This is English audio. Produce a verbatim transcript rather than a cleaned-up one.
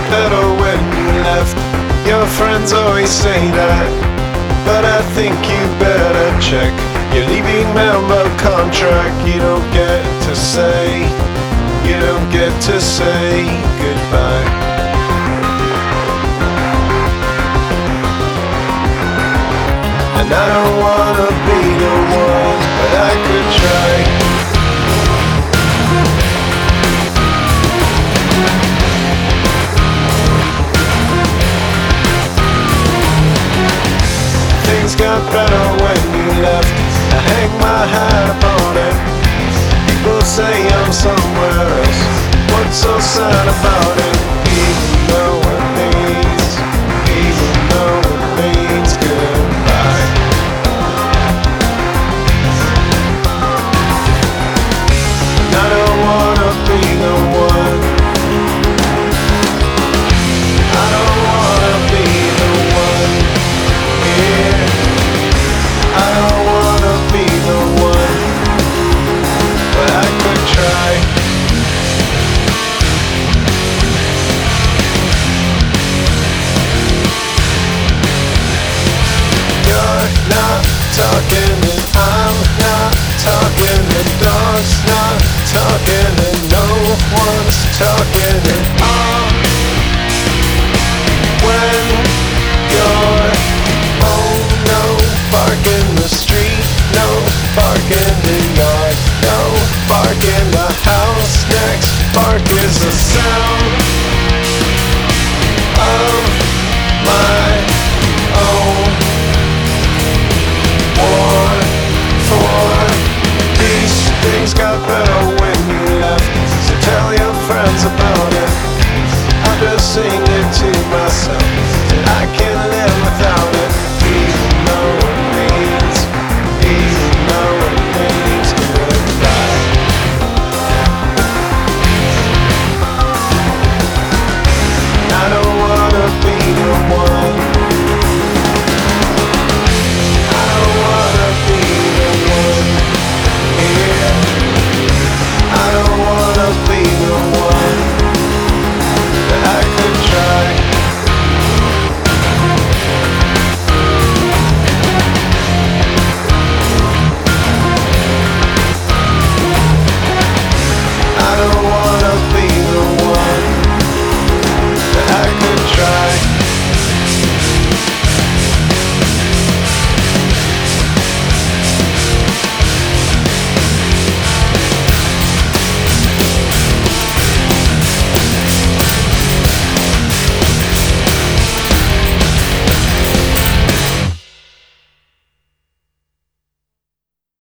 better when you left. Your friends always say that, but I think you better check your leaving member contract. You don't get to say, you don't get to say goodbye. And I don't wanna be the one, but I could try. Things got better when you left. I hang my hat upon it. People say I'm somewhere else. What's so sad about it? Even though it means, even though it means goodbye. And I don't wanna be the one. I don't wanna be the one. Yeah. I don't wanna be the one, but I could try. You're not talking and I'm not talking, the dog's not talking and no one's talking at all.